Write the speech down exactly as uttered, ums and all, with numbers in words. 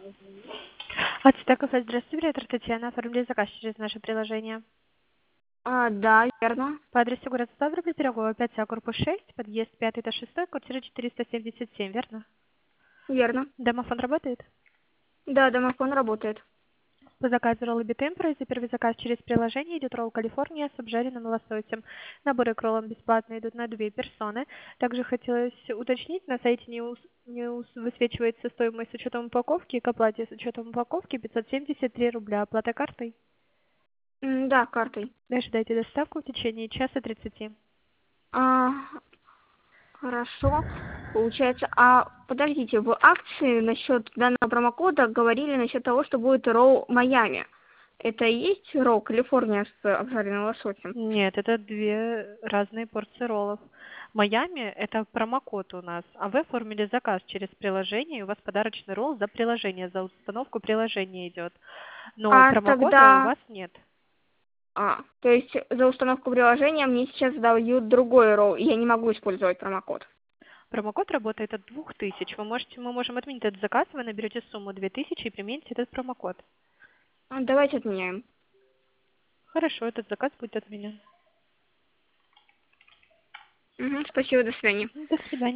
Ацтек кафе, здравствуйте, это Татьяна. Оформили заказ через наше приложение. А, да, верно. По адресу город Ставрополь, Пирогово, пять А, корпус шесть, подъезд пятый, этаж шестой, квартира четыреста семьдесят семь, верно? Верно. Домофон работает? Да, домофон работает. По заказу роллы битемпера, за первый заказ через приложение идет ролл Калифорния с обжаренным лососем. Наборы к роллам бесплатно идут на две персоны. Также хотелось уточнить, на сайте не, ус- не ус- высвечивается стоимость с учетом упаковки, к оплате с учетом упаковки пятьсот семьдесят три рубля. Оплата картой? М, Да, картой. Дальше дайте доставку в течение часа тридцати. А, хорошо. Получается, а подождите, в акции насчет данного промокода говорили насчет того, что будет ролл Майами. Это и есть ролл Калифорния с обжаренным лососем? Нет, это две разные порции роллов. Майами — это промокод у нас, а вы оформили заказ через приложение, и у вас подарочный ролл за приложение, за установку приложения идет. Но А промокода у тогда, вас нет. а, то есть за установку приложения мне сейчас дают другой ролл, и я не могу использовать промокод. Промокод работает от двух тысяч. Вы можете, мы можем отменить этот заказ, вы наберете сумму две тысячи и примените этот промокод. А, давайте отменяем. Хорошо, этот заказ будет отменен. Мгм, спасибо, до свидания. До свидания.